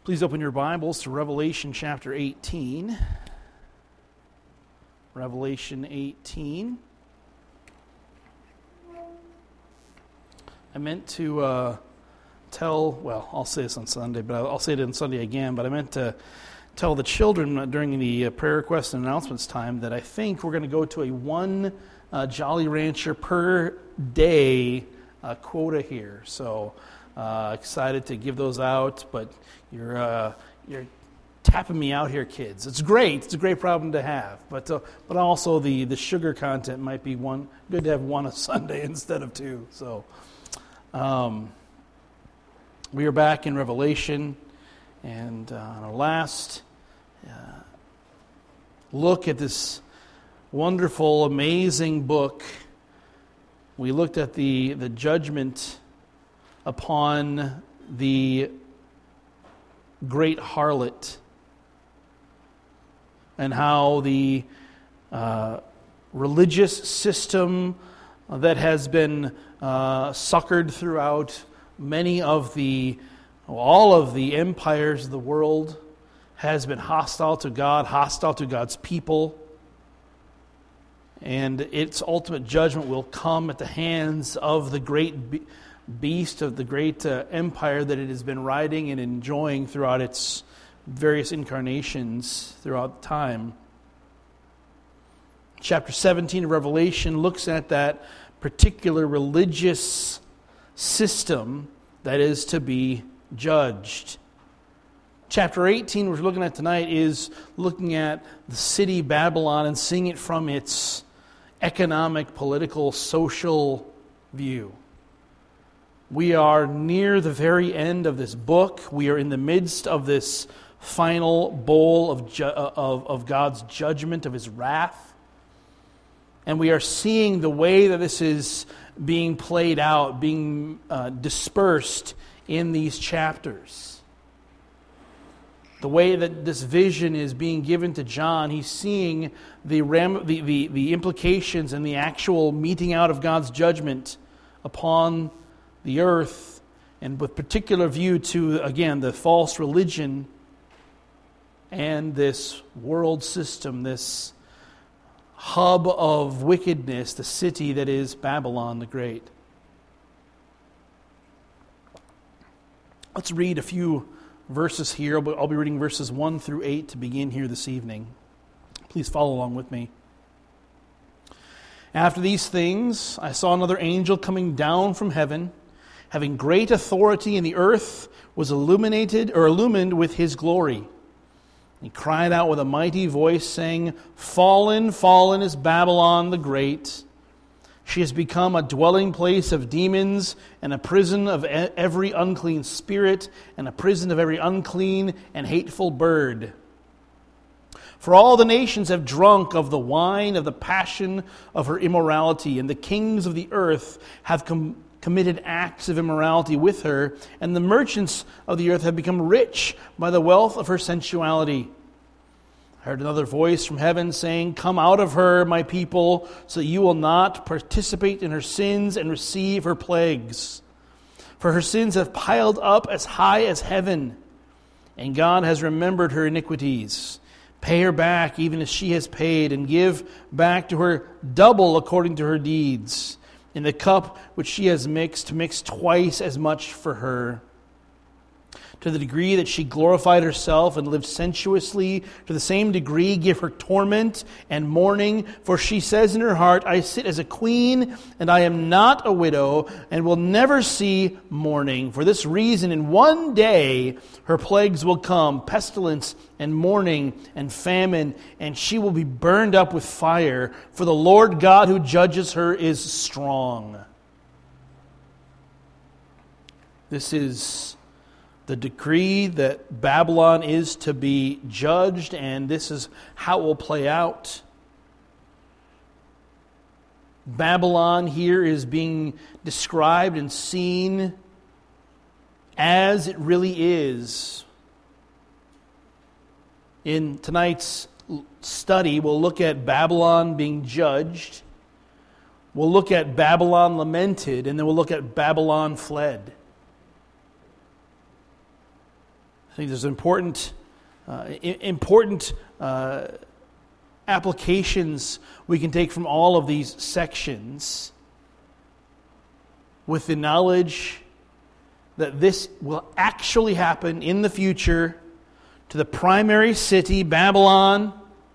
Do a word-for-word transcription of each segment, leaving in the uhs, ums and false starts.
Please open your Bibles to Revelation chapter eighteen. Revelation eighteen. I meant to uh, tell, well, I'll say this on Sunday, but I'll, I'll say it on Sunday again, but I meant to tell the children during the uh, prayer request and announcements time that I think we're going to go to a one uh, Jolly Rancher per day uh, quota here. So uh, excited to give those out, but you're uh, you're tapping me out here, kids. It's great. It's a great problem to have, but uh, but also the the sugar content might be one good to have one a Sunday instead of two. So um, we are back in Revelation, and uh, on our last uh, look at this wonderful, amazing book, we looked at the the judgment upon the great harlot, and how the uh, religious system that has been uh, suckered throughout many of the, all of the empires of the world has been hostile to God, hostile to God's people, and its ultimate judgment will come at the hands of the great be- beast of the great uh, empire that it has been riding and enjoying throughout its various incarnations throughout time. Chapter seventeen of Revelation looks at that particular religious system that is to be judged. Chapter eighteen, which we're looking at tonight, is looking at the city Babylon and seeing it from its economic, political, social view. We are near the very end of this book. We are in the midst of this final bowl of, ju- of, of God's judgment, of His wrath. And we are seeing the way that this is being played out, being uh, dispersed in these chapters. The way that this vision is being given to John, he's seeing the, ram- the, the, the implications and the actual meting out of God's judgment upon the earth, and with particular view to, again, the false religion and this world system, this hub of wickedness, the city that is Babylon the Great. Let's read a few verses here. I'll be reading verses one through eight to begin here this evening. Please follow along with me. After these things, I saw another angel coming down from heaven, having great authority, and the earth was illuminated or illumined with his glory. He cried out with a mighty voice, saying, "Fallen, fallen is Babylon the Great. She has become a dwelling place of demons and a prison of every unclean spirit and a prison of every unclean and hateful bird. For all the nations have drunk of the wine of the passion of her immorality, and the kings of the earth have com- committed acts of immorality with her, and the merchants of the earth have become rich by the wealth of her sensuality. I heard another voice from heaven saying, 'Come out of her, my people, so that you will not participate in her sins and receive her plagues. For her sins have piled up as high as heaven, and God has remembered her iniquities. Pay her back even as she has paid, and give back to her double according to her deeds. In the cup which she has mixed, mix twice as much for her. To the degree that she glorified herself and lived sensuously, to the same degree give her torment and mourning. For she says in her heart, I sit as a queen, and I am not a widow, and will never see mourning. For this reason, in one day her plagues will come, pestilence and mourning and famine, and she will be burned up with fire. For the Lord God who judges her is strong.'" This is the decree that Babylon is to be judged, and this is how it will play out. Babylon here is being described and seen as it really is. In tonight's study, we'll look at Babylon being judged. We'll look at Babylon lamented, and then we'll look at Babylon fled. think there's important, uh, important uh, applications we can take from all of these sections, with the knowledge that this will actually happen in the future to the primary city, Babylon,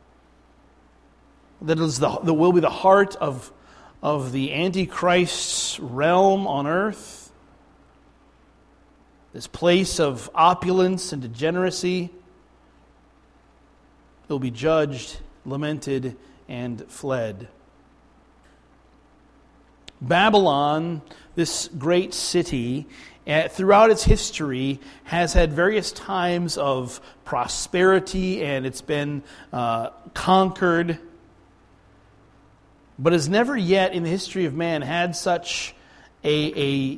that is the that will be the heart of, of the Antichrist's realm on earth. This place of opulence and degeneracy will be judged, lamented, and fled. Babylon, this great city, uh, throughout its history, has had various times of prosperity, and it's been uh, conquered, but has never yet in the history of man had such a, a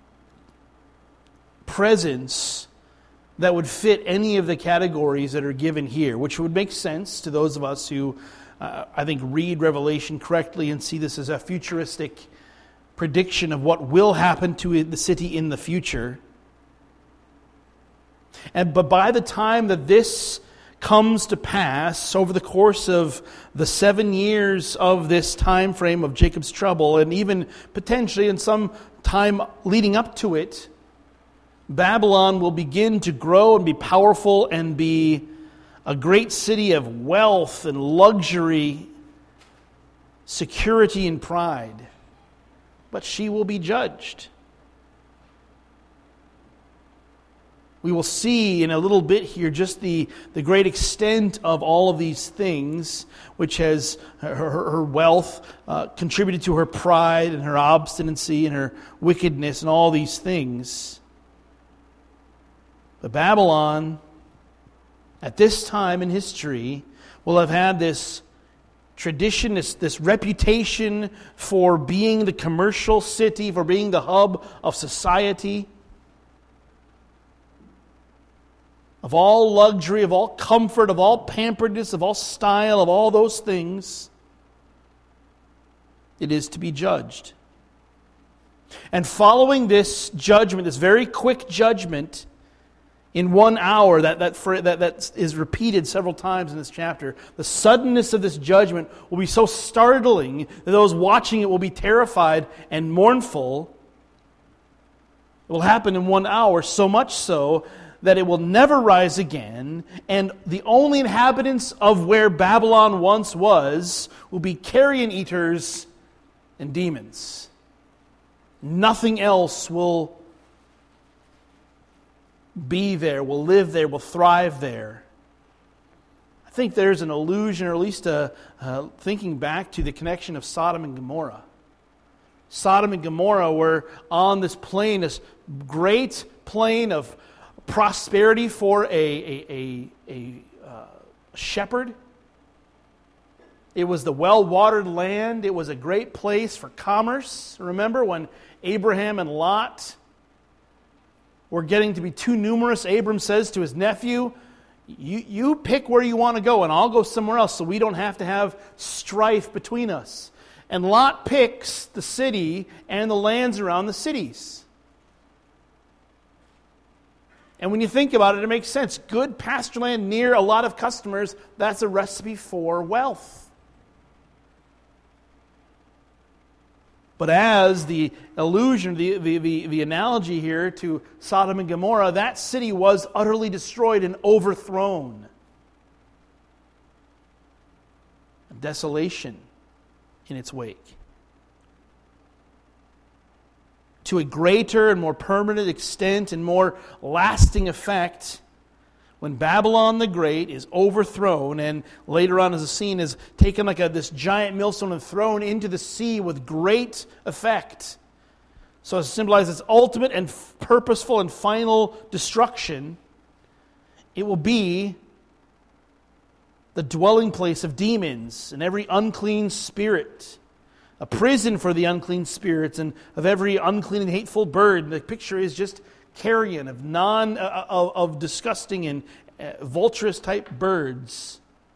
presence that would fit any of the categories that are given here, which would make sense to those of us who, uh, I think, read Revelation correctly and see this as a futuristic prediction of what will happen to the city in the future. And but by the time that this comes to pass, over the course of the seven years of this time frame of Jacob's trouble, and even potentially in some time leading up to it, Babylon will begin to grow and be powerful and be a great city of wealth and luxury, security and pride. But she will be judged. We will see in a little bit here just the, the great extent of all of these things, which has her, her, her wealth uh, contributed to her pride and her obstinacy and her wickedness and all these things. But Babylon, at this time in history, will have had this tradition, this, this reputation for being the commercial city, for being the hub of society, of all luxury, of all comfort, of all pamperedness, of all style, of all those things. It is to be judged. And following this judgment, this very quick judgment, in one hour, that, that, that, that is repeated several times in this chapter, the suddenness of this judgment will be so startling that those watching it will be terrified and mournful. It will happen in one hour, so much so that it will never rise again, and the only inhabitants of where Babylon once was will be carrion eaters and demons. Nothing else will be there, will live there, will thrive there. I think there's an allusion, or at least a, uh, thinking back to the connection of Sodom and Gomorrah. Sodom and Gomorrah were on this plain, this great plain of prosperity for a, a, a, a uh, shepherd. It was the well-watered land. It was a great place for commerce. Remember when Abraham and Lot were getting to be too numerous, Abram says to his nephew, you, you pick where you want to go and I'll go somewhere else so we don't have to have strife between us. And Lot picks the city and the lands around the cities. And when you think about it, it makes sense. Good pasture land near a lot of customers, that's a recipe for wealth. But as the allusion, the, the, the, the analogy here to Sodom and Gomorrah, that city was utterly destroyed and overthrown. Desolation in its wake. To a greater and more permanent extent and more lasting effect, when Babylon the Great is overthrown and later on as a scene is taken like a, this giant millstone and thrown into the sea with great effect, so as to symbolize its ultimate and f- purposeful and final destruction, it will be the dwelling place of demons and every unclean spirit, a prison for the unclean spirits and of every unclean and hateful bird. The picture is just carrion of non uh, of, of disgusting and uh, vulturous type birds.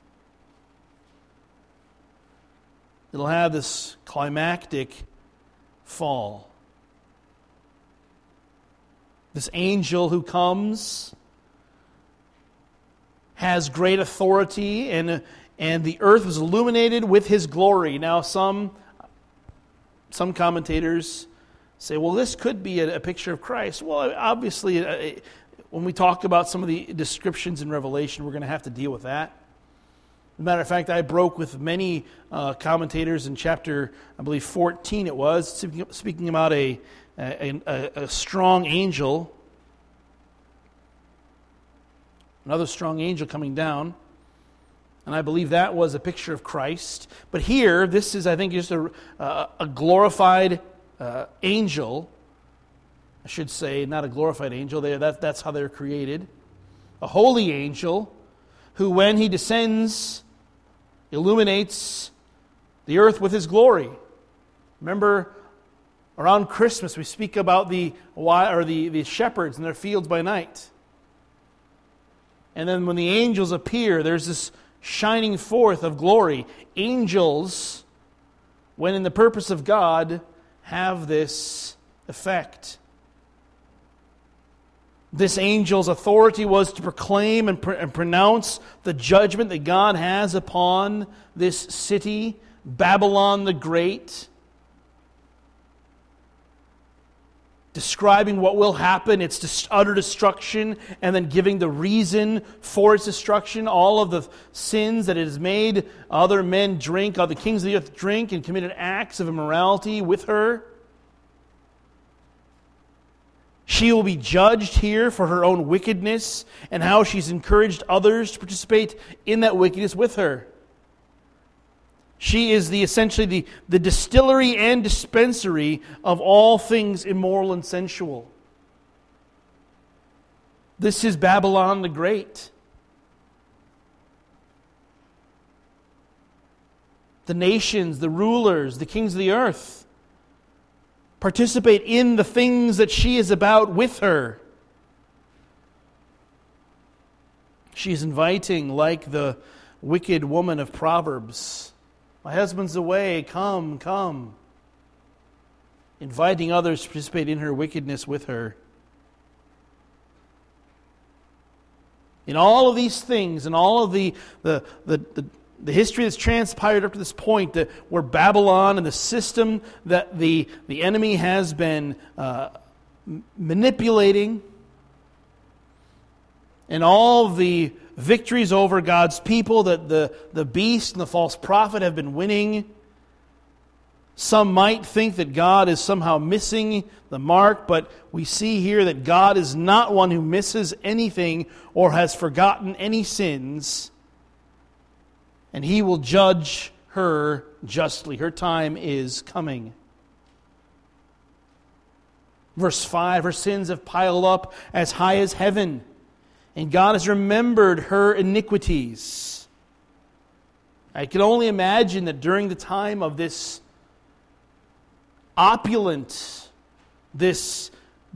It'll have this climactic fall. This angel who comes has great authority, and, and the earth was illuminated with his glory. Now, some, some commentators say, well, this could be a, a picture of Christ. Well, obviously, uh, when we talk about some of the descriptions in Revelation, we're going to have to deal with that. As a matter of fact, I broke with many uh, commentators in chapter, I believe, fourteen it was, speaking, speaking about a, a, a, a strong angel, another strong angel coming down, and I believe that was a picture of Christ. But here, this is, I think, just a, a, a glorified uh, angel, I should say, not a glorified angel, they, that, that's how they're created, a holy angel, who when he descends, illuminates the earth with his glory. Remember, around Christmas we speak about the or the, the shepherds in their fields by night. And then when the angels appear, there's this shining forth of glory. Angels, when in the purpose of God, have this effect. This angel's authority was to proclaim and, pr- and pronounce the judgment that God has upon this city, Babylon the Great, describing what will happen, its dis- utter destruction, and then giving the reason for its destruction, all of the sins that it has made other men drink, all the kings of the earth drink, and committed acts of immorality with her. She will be judged here for her own wickedness and how she's encouraged others to participate in that wickedness with her. She is the essentially the, the distillery and dispensary of all things immoral and sensual. This is Babylon the Great. The nations, the rulers, the kings of the earth participate in the things that she is about with her. She is inviting, like the wicked woman of Proverbs, my husband's away, come, come. Inviting others to participate in her wickedness with her. In all of these things, and all of the the, the, the The history that's transpired up to this point, that where Babylon and the system that the, the enemy has been uh, manipulating, and all the victories over God's people that the, the beast and the false prophet have been winning. Some might think that God is somehow missing the mark, but we see here that God is not one who misses anything or has forgotten any sins. And He will judge her justly. Her time is coming. Verse five, her sins have piled up as high as heaven, and God has remembered her iniquities. I can only imagine that during the time of this opulent, this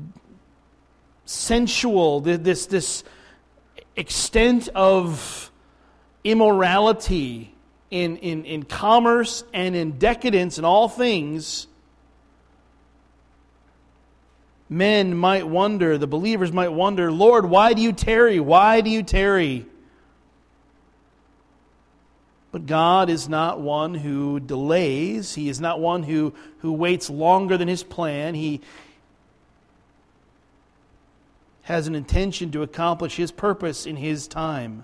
sensual, this, this extent of immorality in, in, in commerce and in decadence in all things, men might wonder, the believers might wonder, Lord, why do you tarry? Why do you tarry? But God is not one who delays. He is not one who, who waits longer than His plan. He has an intention to accomplish His purpose in His time.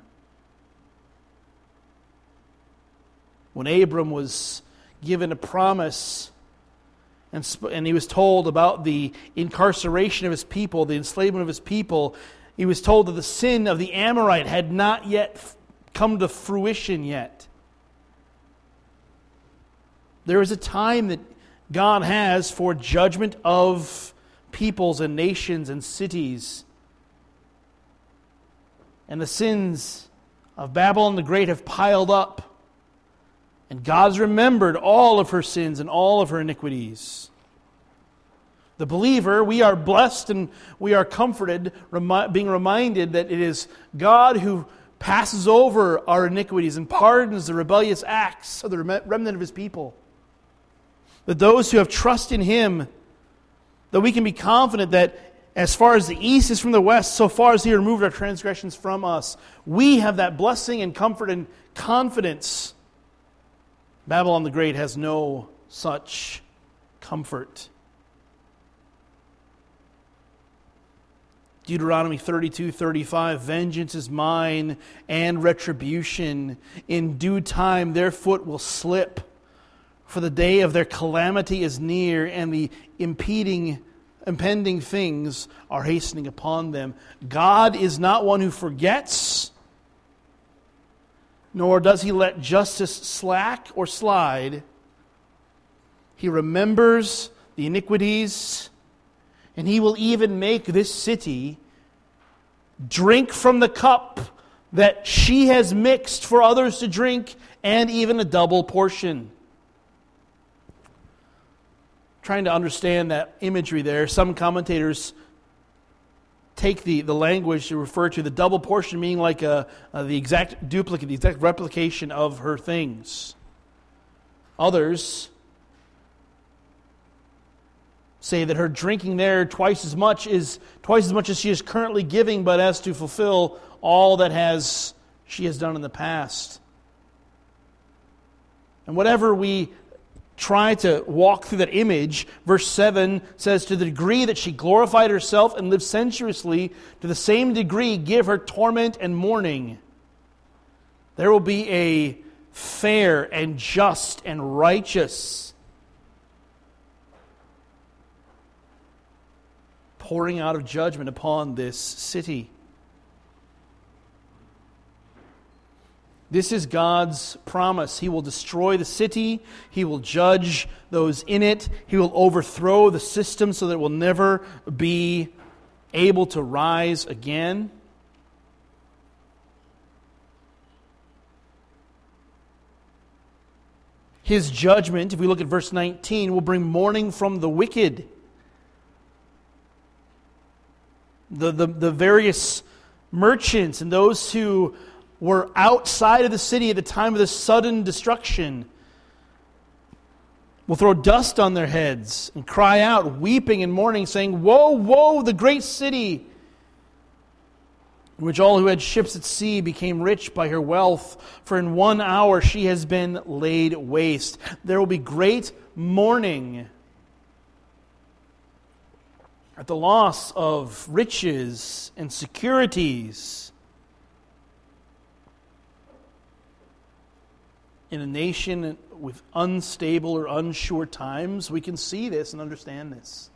When Abram was given a promise and, sp- and he was told about the incarceration of his people, the enslavement of his people, he was told that the sin of the Amorite had not yet f- come to fruition yet. There is a time that God has for judgment of peoples and nations and cities. And the sins of Babylon the Great have piled up. And God's remembered all of her sins and all of her iniquities. The believer, we are blessed and we are comforted, remi- being reminded that it is God who passes over our iniquities and pardons the rebellious acts of the remnant of His people. That those who have trust in Him, that we can be confident that As far as the east is from the west, so far as He removed our transgressions from us. We have that blessing and comfort and confidence. Babylon the Great has no such comfort. Deuteronomy thirty-two thirty-five, vengeance is mine and retribution. In due time their foot will slip, for the day of their calamity is near, and the impeding, impending things are hastening upon them. God is not one who forgets, nor does He let justice slack or slide. He remembers the iniquities, and He will even make this city drink from the cup that she has mixed for others to drink, and even a double portion. Trying to understand that imagery there, some commentators take the, the language to refer to the double portion, meaning like a, a, the exact duplicate, the exact replication of her things. Others say that her drinking there twice as much is twice as much as she is currently giving, but as to fulfill all that has she has done in the past. And whatever we try to walk through that image, verse seven says, to the degree that she glorified herself and lived sensuously, to the same degree give her torment and mourning. There will be a fair and just and righteous pouring out of judgment upon this city. This is God's promise. He will destroy the city. He will judge those in it. He will overthrow the system so that it will never be able to rise again. His judgment, if we look at verse nineteen, will bring mourning from the wicked. The, the, the various merchants and those who were outside of the city at the time of the sudden destruction will throw dust on their heads and cry out, weeping and mourning, saying, woe, woe, the great city, in which all who had ships at sea became rich by her wealth, for in one hour she has been laid waste. There will be great mourning at the loss of riches and securities in a nation with unstable or unsure times. We can see this and understand this.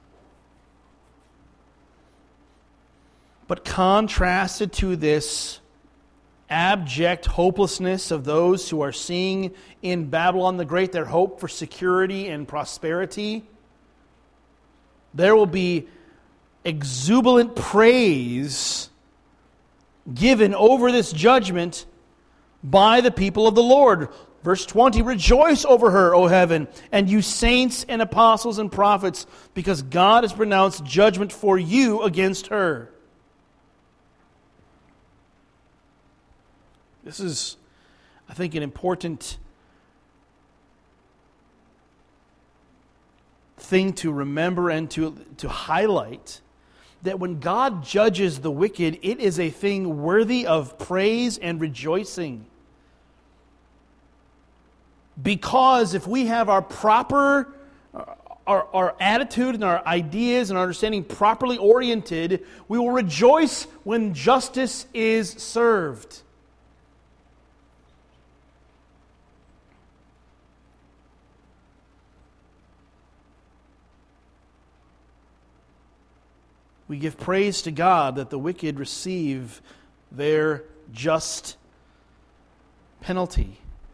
But contrasted to this abject hopelessness of those who are seeing in Babylon the Great their hope for security and prosperity, there will be exuberant praise given over this judgment by the people of the Lord. Verse twenty, rejoice over her, O heaven, and you saints and apostles and prophets, because God has pronounced judgment for you against her. This is, I think, an important thing to remember and to, to highlight, that when God judges the wicked, it is a thing worthy of praise and rejoicing. Because if we have our proper, our, our attitude and our ideas and our understanding properly oriented, we will rejoice when justice is served. We give praise to God that the wicked receive their just penalty.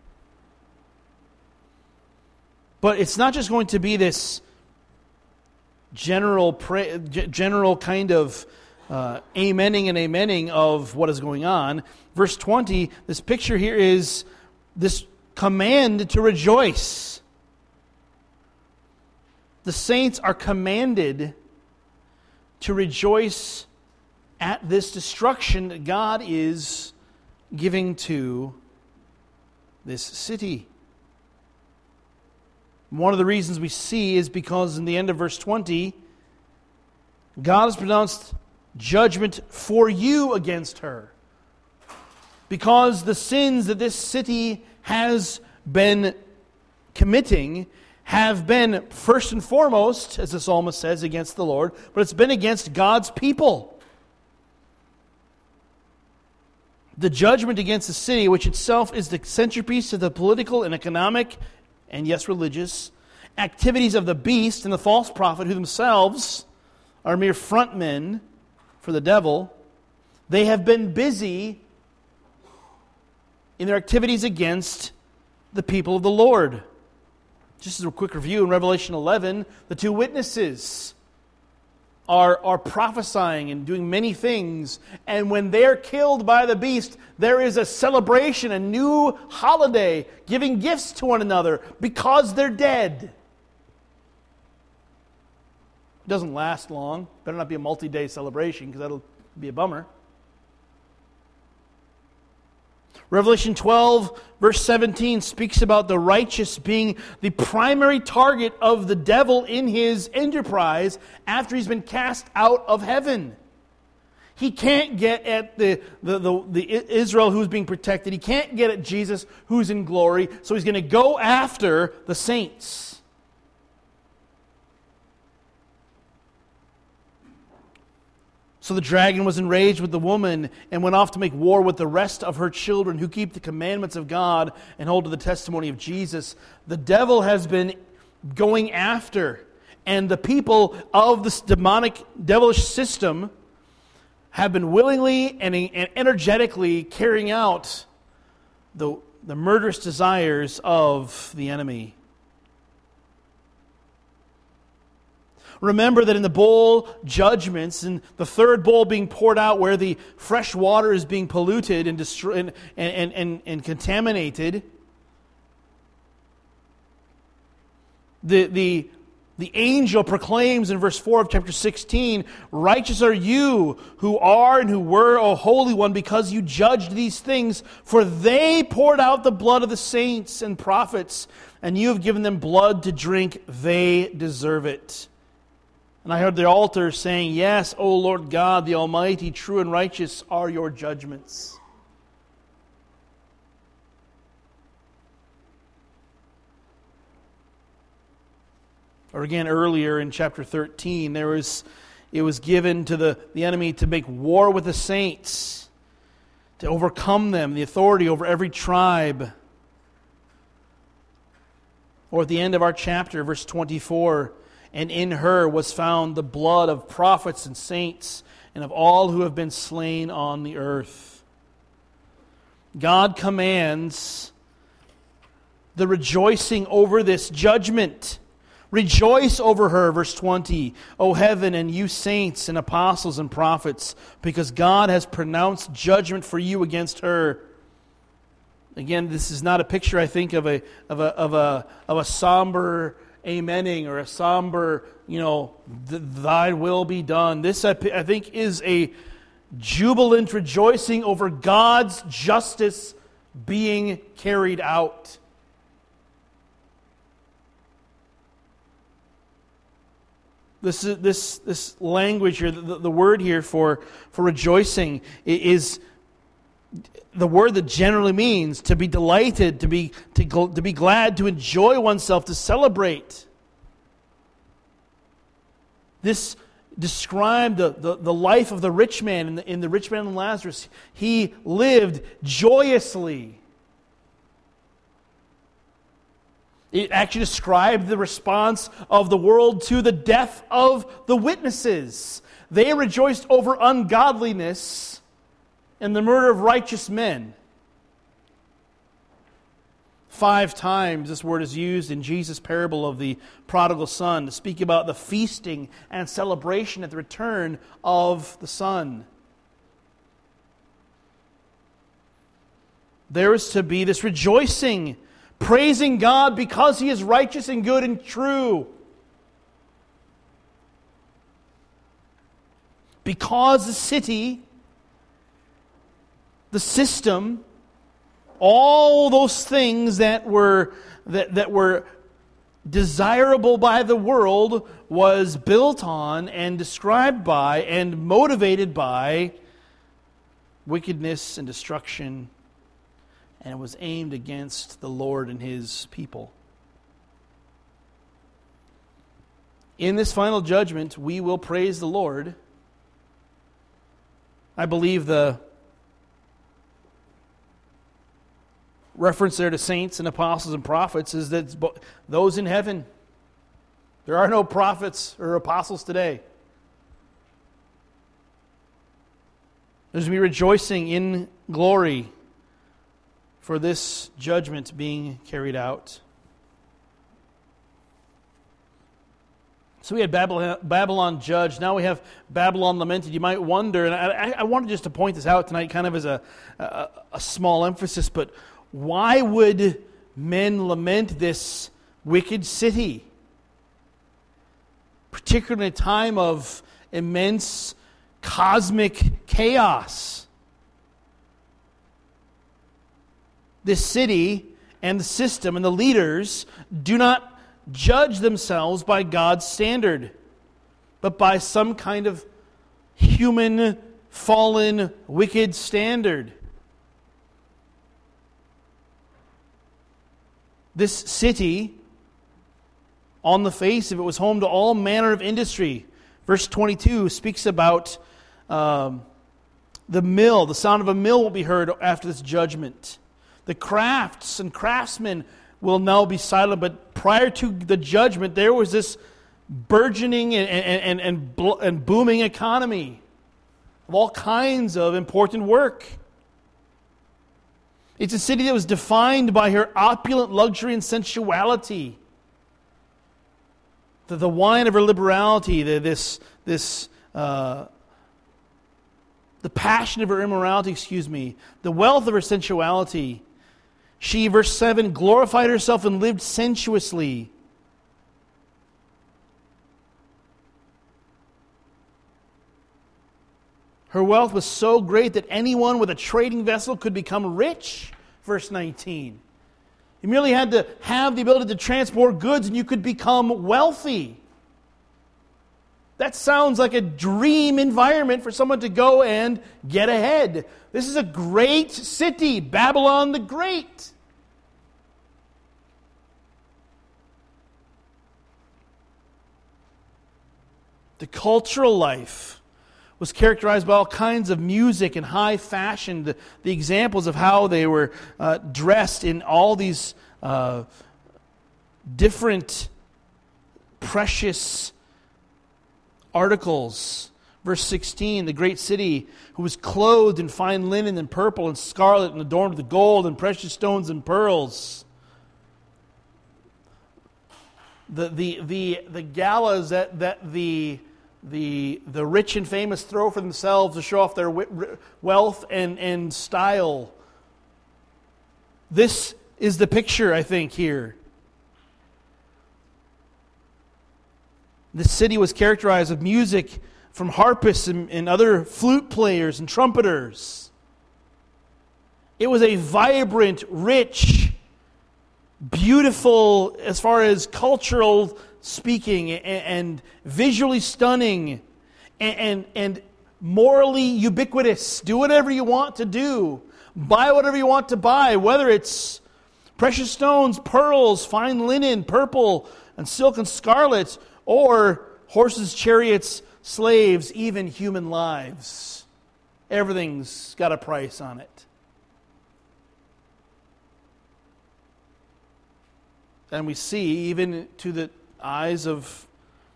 But it's not just going to be this general, pra- general kind of uh, amening and amening of what is going on. Verse twenty, this picture here is this command to rejoice. The saints are commanded to rejoice at this destruction that God is giving to this city. One of the reasons we see is because in the end of verse twenty, God has pronounced judgment for you against her, because the sins that this city has been committing have been, first and foremost, as the psalmist says, against the Lord, but it's been against God's people. The judgment against the city, which itself is the centerpiece of the political and economic, and yes, religious, activities of the beast and the false prophet, who themselves are mere frontmen for the devil. They have been busy in their activities against the people of the Lord. Just as a quick review, in Revelation eleven, the two witnesses are, are prophesying and doing many things. And when they're killed by the beast, there is a celebration, a new holiday, giving gifts to one another because they're dead. It doesn't last long. Better not be a multi-day celebration, because that'll be a bummer. Revelation twelve, verse seventeen, speaks about the righteous being the primary target of the devil in his enterprise after he's been cast out of heaven. He can't get at the, the, the, the Israel who's being protected. He can't get at Jesus who's in glory. So he's going to go after the saints. So the dragon was enraged with the woman and went off to make war with the rest of her children who keep the commandments of God and hold to the testimony of Jesus. The devil has been going after, and the people of this demonic, devilish system have been willingly and, and energetically carrying out the, the murderous desires of the enemy. Remember that in the bowl judgments, and the third bowl being poured out where the fresh water is being polluted and, destroy, and, and, and, and contaminated, the, the, the angel proclaims in verse four of chapter sixteen, "Righteous are you who are and who were, O Holy One, because you judged these things, for they poured out the blood of the saints and prophets, and you have given them blood to drink. They deserve it." And I heard the altar saying, "Yes, O Lord God, the Almighty, true and righteous are your judgments." Or again, earlier in chapter thirteen, there was it was given to the, the enemy to make war with the saints, to overcome them, the authority over every tribe. Or at the end of our chapter, verse twenty-four, "And in her was found the blood of prophets and saints and of all who have been slain on the earth." God commands the rejoicing over this judgment. "Rejoice over her," verse twenty, "O heaven, and you saints and apostles and prophets, because God has pronounced judgment for you against her." Again, this is not a picture, I think, of a of a of a of a somber amening or a somber, you know, "thy will be done." This, I think, is a jubilant rejoicing over God's justice being carried out. This is this this language here, the, the word here for for rejoicing is the word that generally means to be delighted, to be to, to be glad, to enjoy oneself, to celebrate. This described the, the, the life of the rich man in the, in the rich man and Lazarus. He lived joyously. It actually described the response of the world to the death of the witnesses. They rejoiced over ungodliness and the murder of righteous men. Five times this word is used in Jesus' parable of the prodigal son to speak about the feasting and celebration at the return of the son. There is to be this rejoicing, praising God because He is righteous and good and true. Because the city, the system, all those things that were that, that were desirable by the world was built on and described by and motivated by wickedness and destruction, and it was aimed against the Lord and His people. In this final judgment, we will praise the Lord. I believe the reference there to saints and apostles and prophets is that it's those in heaven. There are no prophets or apostles today. There's going to be rejoicing in glory for this judgment being carried out. So we had Babylon, Babylon judged. Now we have Babylon lamented. You might wonder, and I, I wanted just to point this out tonight kind of as a, a, a small emphasis, but why would men lament this wicked city? Particularly in a time of immense cosmic chaos. This city and the system and the leaders do not judge themselves by God's standard, but by some kind of human, fallen, wicked standard. This city, on the face of it, was home to all manner of industry. Verse twenty-two speaks about um, the mill. The sound of a mill will be heard after this judgment. The crafts and craftsmen will now be silent, but prior to the judgment, there was this burgeoning and, and, and, and, and booming economy of all kinds of important work. It's a city that was defined by her opulent luxury and sensuality. The, the wine of her liberality, the, this, this, uh, the passion of her immorality, excuse me, the wealth of her sensuality. She, verse seven, glorified herself and lived sensuously. Her wealth was so great that anyone with a trading vessel could become rich. Verse nineteen. You merely had to have the ability to transport goods and you could become wealthy. That sounds like a dream environment for someone to go and get ahead. This is a great city, Babylon the Great. The cultural life was characterized by all kinds of music and high fashion. The, the examples of how they were uh, dressed in all these uh, different precious articles. Verse sixteen, the great city who was clothed in fine linen and purple and scarlet and adorned with gold and precious stones and pearls. The the the, the galas that, that the The, the rich and famous throw for themselves to show off their wealth and, and style. This is the picture, I think, here. This city was characterized with music from harpists and, and other flute players and trumpeters. It was a vibrant, rich, beautiful, as far as cultural speaking, and, and visually stunning, and, and, and morally ubiquitous. Do whatever you want to do. Buy whatever you want to buy, whether it's precious stones, pearls, fine linen, purple, and silk and scarlet, or horses, chariots, slaves, even human lives. Everything's got a price on it. And we see, even to the eyes of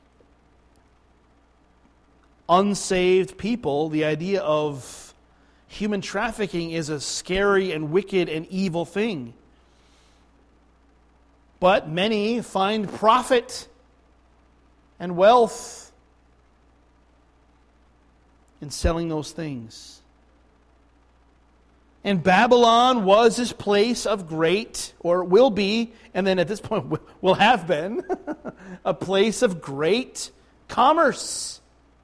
unsaved people, the idea of human trafficking is a scary and wicked and evil thing. But many find profit and wealth in selling those things. And Babylon was this place of great, or will be, and then at this point will have been, a place of great commerce.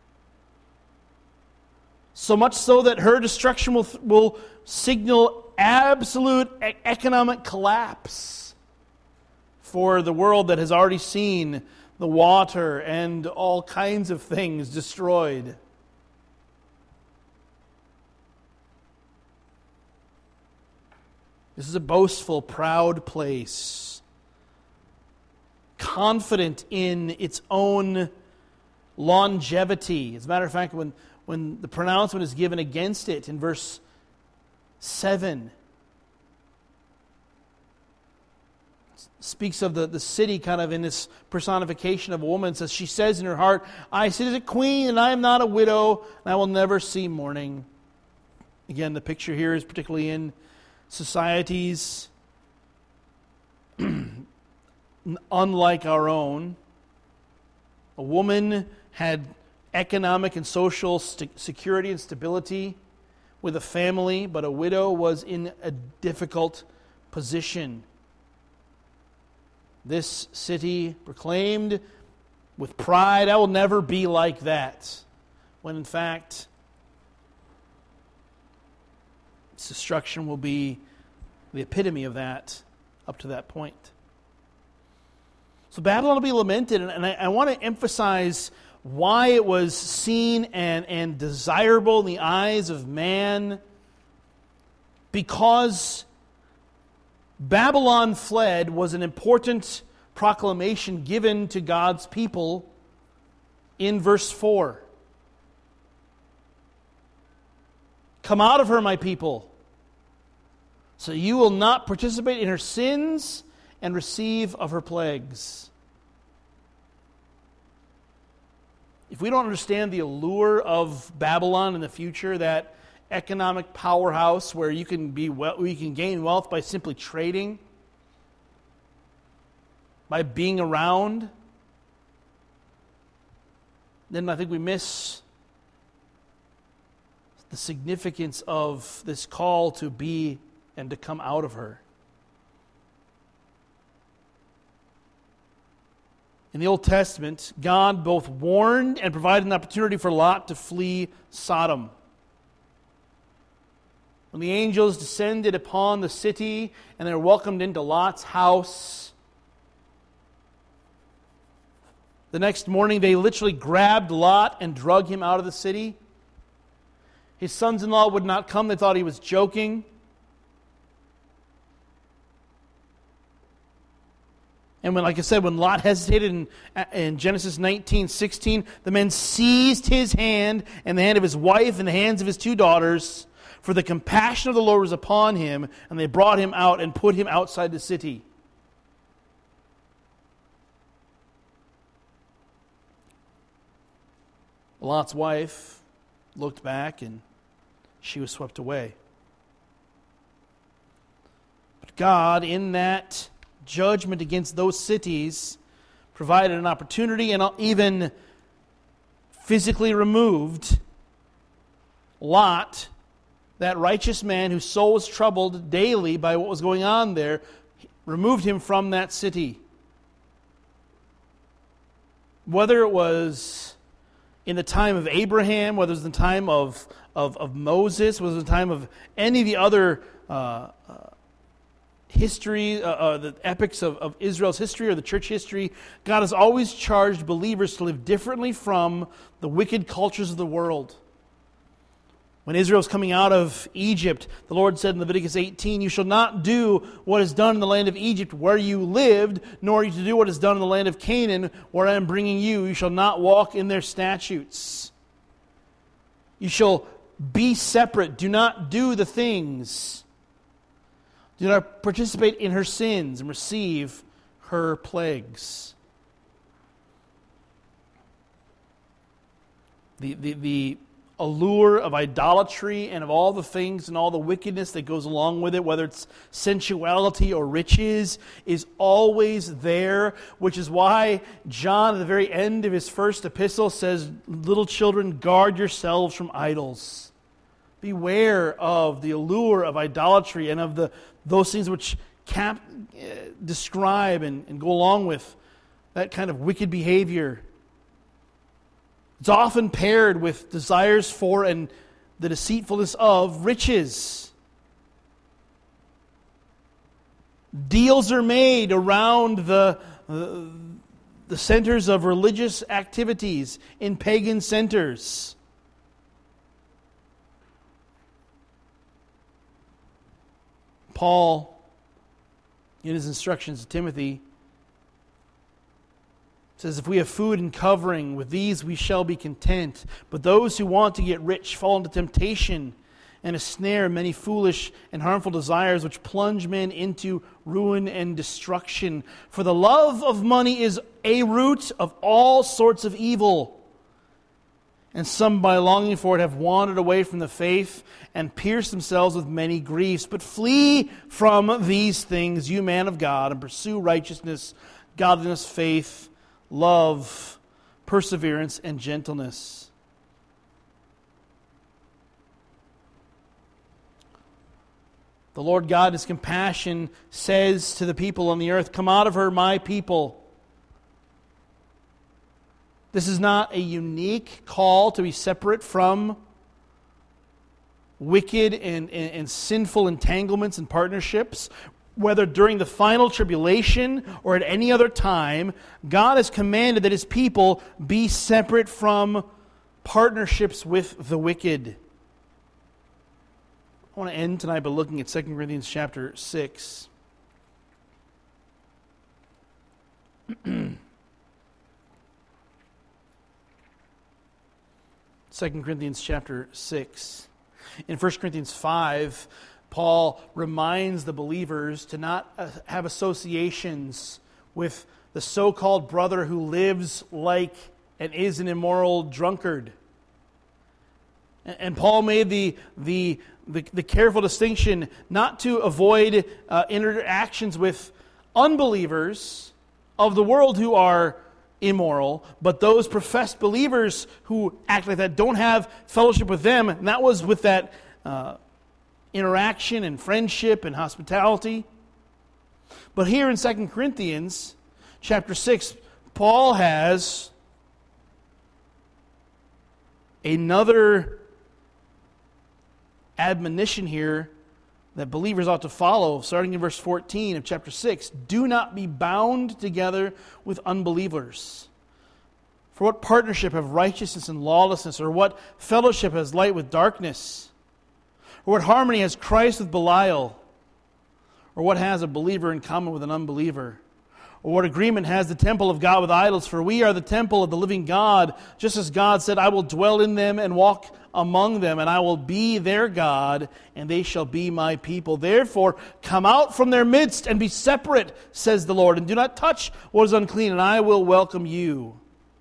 So much so that her destruction will, will signal absolute economic collapse for the world that has already seen the water and all kinds of things destroyed. This is a boastful, proud place, confident in its own longevity. As a matter of fact, when, when the pronouncement is given against it in verse seven, speaks of the, the city kind of in this personification of a woman. It says, she says in her heart, I sit as a queen and I am not a widow, and I will never see mourning. Again, the picture here is particularly in societies unlike our own. A woman had economic and social st- security and stability with a family, but a widow was in a difficult position. This city proclaimed with pride, I will never be like that, when in fact its destruction will be the epitome of that up to that point. So Babylon will be lamented, and I, I want to emphasize why it was seen and, and desirable in the eyes of man, because Babylon fled was an important proclamation given to God's people in verse four. Come out of her, my people, so you will not participate in her sins and receive of her plagues. If we don't understand the allure of Babylon in the future, that economic powerhouse where you can be well, you can gain wealth by simply trading, by being around, then I think we miss the significance of this call to be and to come out of her. In the Old Testament, God both warned and provided an opportunity for Lot to flee Sodom. When the angels descended upon the city and they were welcomed into Lot's house, the next morning they literally grabbed Lot and drug him out of the city. His sons-in-law would not come. They thought he was joking. And when, like I said, when Lot hesitated in, in Genesis nineteen sixteen, the men seized his hand and the hand of his wife and the hands of his two daughters, for the compassion of the Lord was upon him, and they brought him out and put him outside the city. Lot's wife looked back and she was swept away. But God, in that judgment against those cities, provided an opportunity and even physically removed Lot, that righteous man whose soul was troubled daily by what was going on there, removed him from that city. Whether it was in the time of Abraham, whether it was in the time of, of, of Moses, whether it was in the time of any of the other uh, uh, history, uh, uh, the epics of, of Israel's history or the church history, God has always charged believers to live differently from the wicked cultures of the world. When Israel was coming out of Egypt, the Lord said in Leviticus eighteen, you shall not do what is done in the land of Egypt where you lived, nor are you to do what is done in the land of Canaan where I am bringing you. You shall not walk in their statutes. You shall be separate. Do not do the things. Do not participate in her sins and receive her plagues. The, the, the allure of idolatry and of all the things and all the wickedness that goes along with it, whether it's sensuality or riches, is always there, which is why John at the very end of his first epistle says, little children, guard yourselves from idols. Beware of the allure of idolatry and of the those things which cap, uh, describe and, and go along with that kind of wicked behavior. It's often paired with desires for and the deceitfulness of riches. Deals are made around the, uh, the centers of religious activities in pagan centers. Paul, in his instructions to Timothy, says, if we have food and covering, with these we shall be content. But those who want to get rich fall into temptation and a snare, many foolish and harmful desires which plunge men into ruin and destruction. For the love of money is a root of all sorts of evil. And some, by longing for it, have wandered away from the faith and pierced themselves with many griefs. But flee from these things, you man of God, and pursue righteousness, godliness, faith, love, perseverance, and gentleness. The Lord God, in His compassion, says to the people on the earth, come out of her, my people. This is not a unique call to be separate from wicked and, and, and sinful entanglements and partnerships. Whether during the final tribulation or at any other time, God has commanded that His people be separate from partnerships with the wicked. I want to end tonight by looking at Second Corinthians chapter six. Second Corinthians chapter six. In First Corinthians five, Paul reminds the believers to not have associations with the so-called brother who lives like and is an immoral drunkard. And Paul made the the the, the careful distinction not to avoid uh, interactions with unbelievers of the world who are immoral, but those professed believers who act like that don't have fellowship with them, and that was with that uh, interaction and friendship and hospitality. But here in Second Corinthians chapter six, Paul has another admonition here that believers ought to follow, starting in verse fourteen of chapter six. Do not be bound together with unbelievers. For what partnership have righteousness and lawlessness? Or what fellowship has light with darkness? Or what harmony has Christ with Belial? Or what has a believer in common with an unbeliever? Or what agreement has the temple of God with idols? For we are the temple of the living God, just as God said, I will dwell in them and walk among them, and I will be their God, and they shall be my people. Therefore, come out from their midst and be separate, says the Lord, and do not touch what is unclean, and I will welcome you.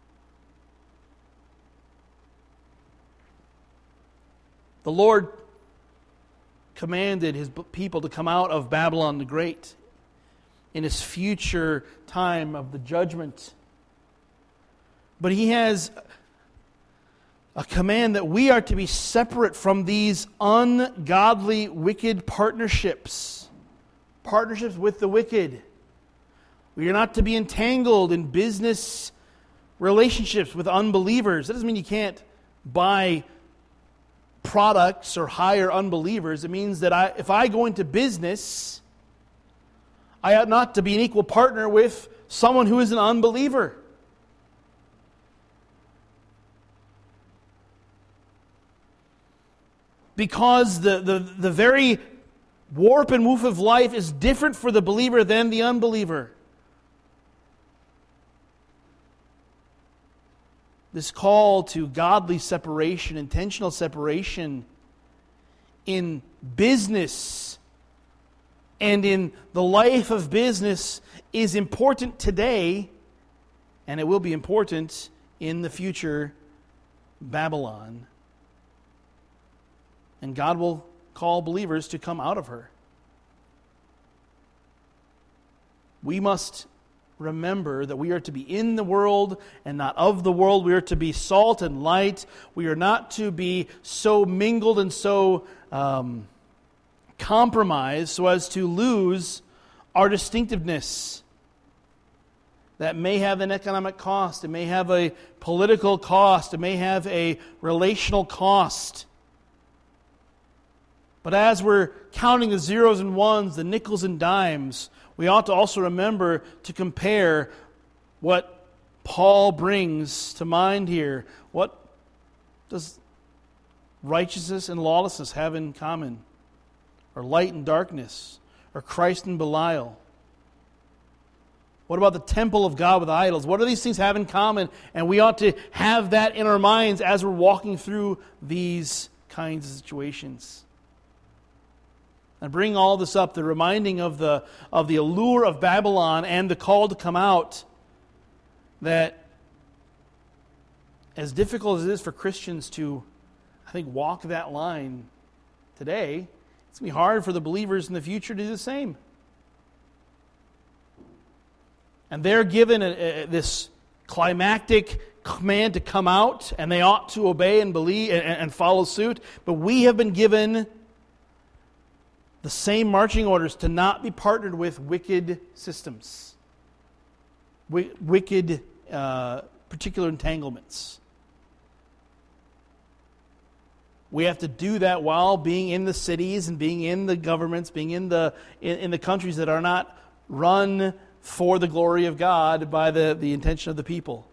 The Lord commanded His people to come out of Babylon the Great in His future time of the judgment. But He has a command that we are to be separate from these ungodly, wicked partnerships. Partnerships with the wicked. We are not to be entangled in business relationships with unbelievers. That doesn't mean you can't buy products or hire unbelievers. It means that I, if I go into business, I ought not to be an equal partner with someone who is an unbeliever. Because the, the, the very warp and woof of life is different for the believer than the unbeliever. This call to godly separation, intentional separation in business and in the life of business is important today, and it will be important in the future Babylon. And God will call believers to come out of her. We must remember that we are to be in the world and not of the world. We are to be salt and light. We are not to be so mingled and so um, compromised so as to lose our distinctiveness. That may have an economic cost. It may have a political cost. It may have a relational cost. But as we're counting the zeros and ones, the nickels and dimes, we ought to also remember to compare what Paul brings to mind here. What does righteousness and lawlessness have in common? Or light and darkness? Or Christ and Belial? What about the temple of God with idols? What do these things have in common? And we ought to have that in our minds as we're walking through these kinds of situations. And bring all this up, the reminding of the of the allure of Babylon and the call to come out, that as difficult as it is for Christians to, I think, walk that line today, it's going to be hard for the believers in the future to do the same. And they're given a, a, this climactic command to come out, and they ought to obey and believe and, and follow suit. But we have been given the same marching orders to not be partnered with wicked systems, w- wicked uh, particular entanglements. We have to do that while being in the cities and being in the governments, being in the in, in the countries that are not run for the glory of God by the, the intention of the people.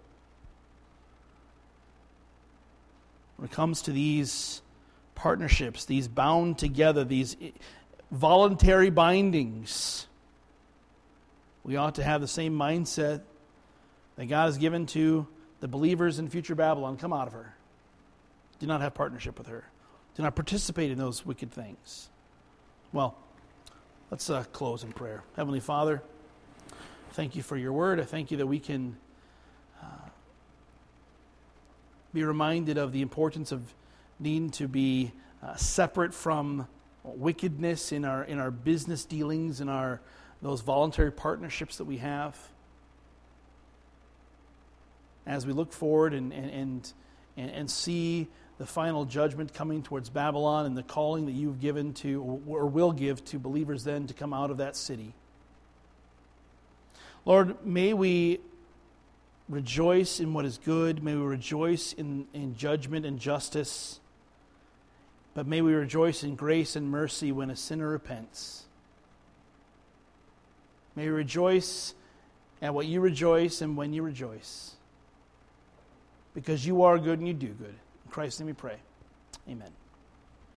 When it comes to these partnerships, these bound together, these voluntary bindings, we ought to have the same mindset that God has given to the believers in future Babylon. Come out of her. Do not have partnership with her. Do not participate in those wicked things. Well, let's uh, close in prayer. Heavenly Father, thank you for your word. I thank you that we can uh, be reminded of the importance of needing to be uh, separate from wickedness in our in our business dealings, in our those voluntary partnerships that we have. As we look forward and and and, and see the final judgment coming towards Babylon and the calling that you've given to, or will give to believers then to come out of that city. Lord, may we rejoice in what is good. May we rejoice in, in judgment and justice. But may we rejoice in grace and mercy when a sinner repents. May we rejoice at what you rejoice and when you rejoice. Because you are good and you do good. In Christ's name we pray. Amen.